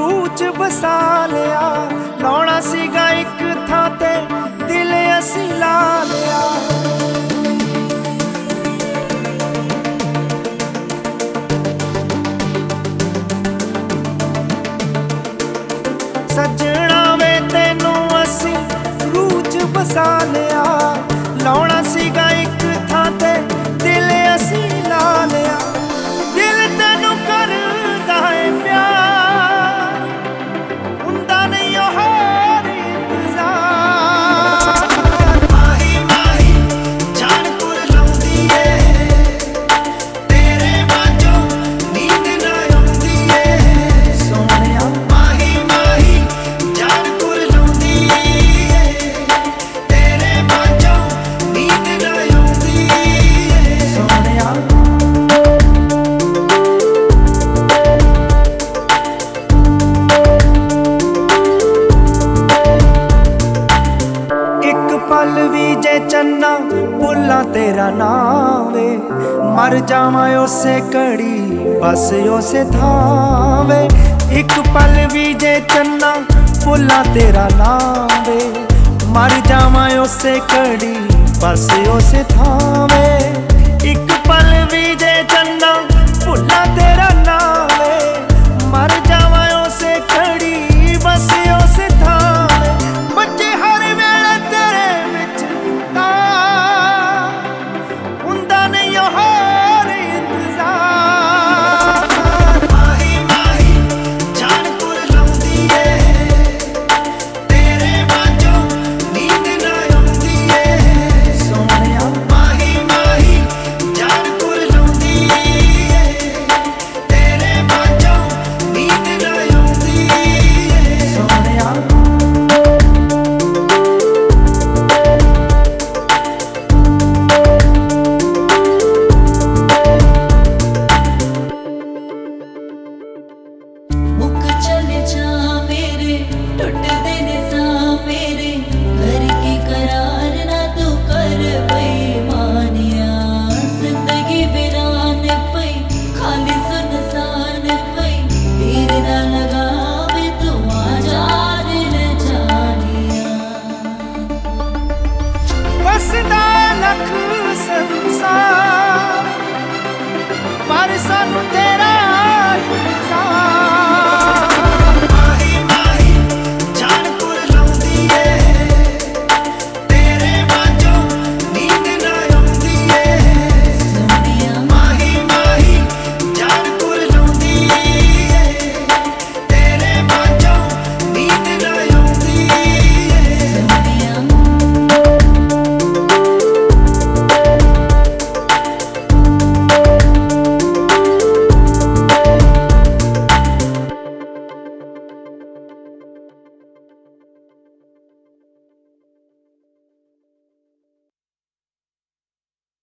रूह च बसा लिया। लाउणा सीगा एक थां ते दिल असी ला लिया। सजना वे तैनू असी रूह च बसा लिया। लाउणा सीगा एक थां ते दिल असी ला लिया। दिल तैनू करदा है प्यार, हुंदा नहीं होर इंतजार। माही माही जान पुर लाउंदी ए, तेरे बाजों नींद ना आउंदी ए सोहणिया। माही माही जान पुर लाउंदी ए, तेरे बाजों नींद ना आउंदी ए सोहणिया। एक पल भी जे चन्ना भुल्ला तेरा नाम वे, मर जावां उसे घड़ी बस उसे थां वे। एक पल भी जे चन्ना भुल्ला तेरा नाम वे, मर जावां उसे घड़ी बस उसे थां वे। एक पल भी